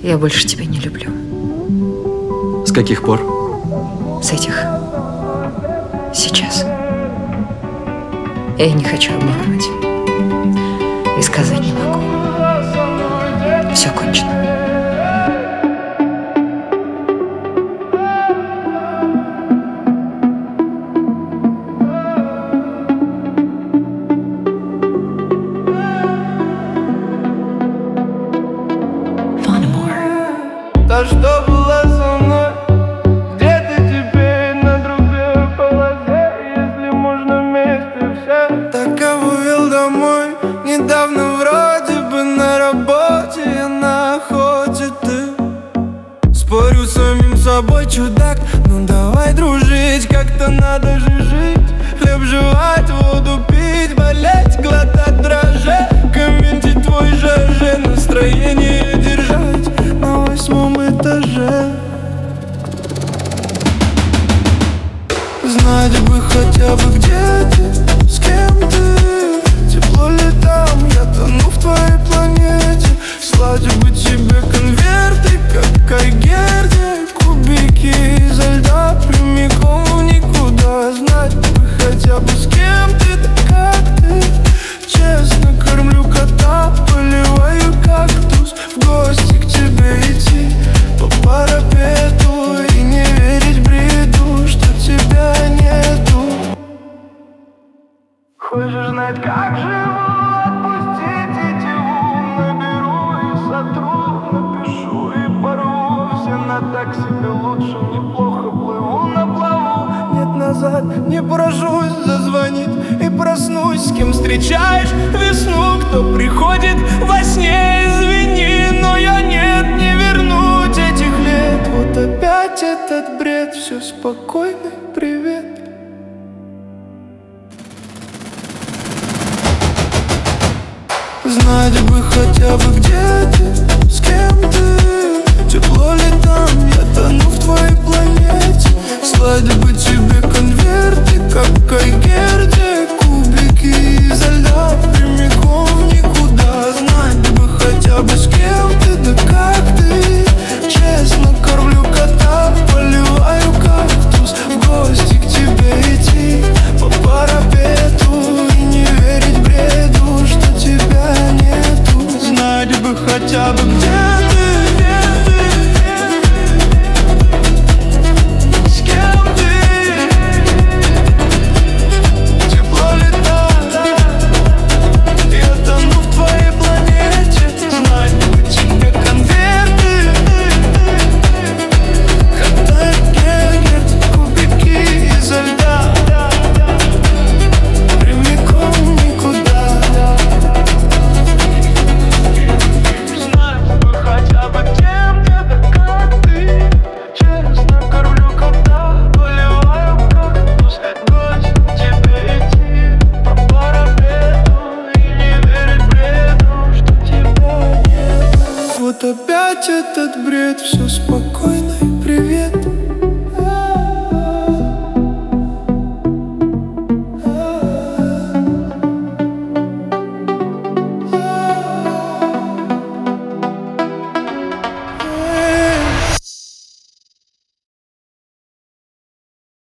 Я больше тебя не люблю. С каких пор? С этих. Сейчас. Я не хочу обманывать. И сказать не могу. Все кончено. Та, что была со мной, где-то теперь на другой полосе. Если можно вместе все. Так я вывел домой, недавно вроде бы на работе, я на охоте, ты. Спорю с самим собой, чудак, ну давай дружить, как-то надо же жить. Хлеб жевать, воду пить, болеть, глотать дрожжи, комментить твой ЖЖ, настроение держать на 8-м этаже. Знать бы хотя бы, где ты, с кем ты. Тепло ли там, я тону в твоей планете. Слать бы тебе конверты, как Айгерде, кубики изо льда прямиком в никуда. Знать бы хотя бы, с кем ты, да как ты. Честно кормлю кота, поливаю кактус. В гости к тебе идти по парапету и не верить бреду, что тебя нету. Хочешь знать, как живу? Отпустить идиот. Наберу и сотру, напишу и порву. Все на так себе лучше, неплохо плыву на плаву. Нет, назад не поражусь, зазвонит и проснусь. С кем встречаешь весну, кто приходит во сне, извини, но я нет, не вернуть этих лет. Вот опять этот бред, все спокойно, привет. Знать бы хотя бы, где ты, с кем ты. Тепло ли там, я тону в твоей планете. Слать бы тебе конверты, как Айгерде, кубики изо льда прямиком в никуда. Знать бы хотя бы, с кем ты, да как ты. Честно кормлю кота, поливаю кактус. В гости к тебе идти по парапету и не верить бреду, что тебя нету. Знать бы хотя бы, где ты, с кем ты. Тепло ли там, я тону в твоей планете. Знать бы тебе конверты, как Айгерде, кубики изо льда прямиком в никуда. Знать бы хотя бы, кем ты, да как ты. Честно кормлю кота, поливаю кактус. Гость к тебе идти по парапету и не верить бреду, что тебя нет. Вот опять этот бред, все спокойно и привет.